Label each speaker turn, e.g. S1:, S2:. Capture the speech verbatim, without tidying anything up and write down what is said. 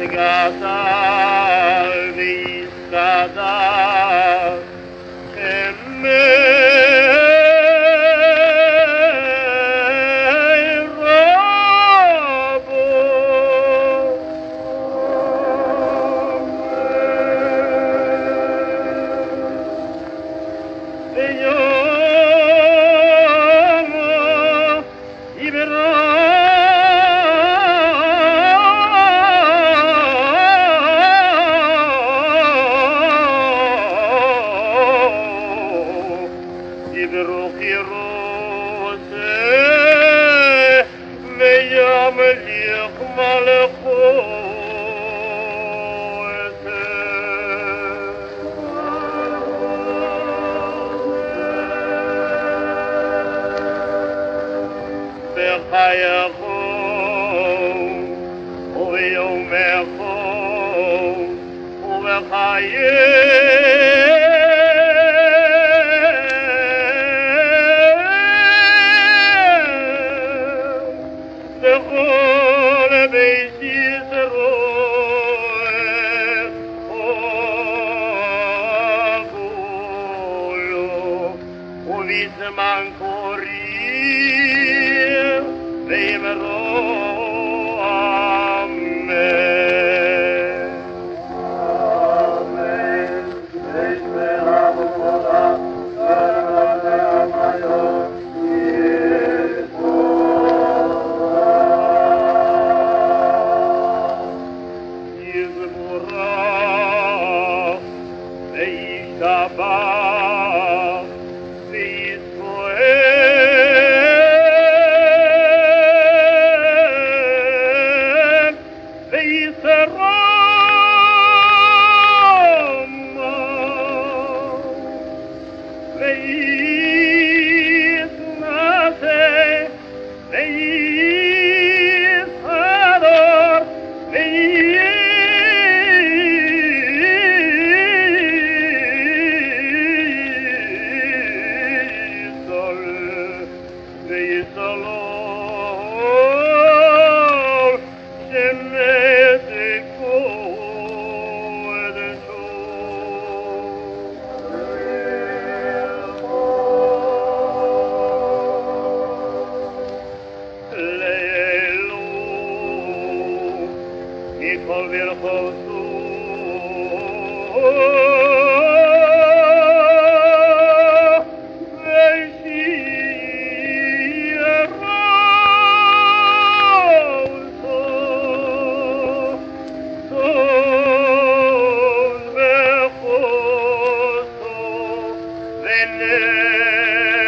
S1: gadal vizgadal emei rabo Vediamo libero بروحي روسي ميام يقمل خوتي بخيخون ويومخون وبخيخون دخول بيتي سروي وقولوا وفي زمان كورير بيمرو آمين آمين اسم رب خدا Shabbat V'Yisrael V'Yisrama V'Yisnase V'Yishador V'Yisrael Shemeziko Edesho Le'elu Mikol Virchosu Venne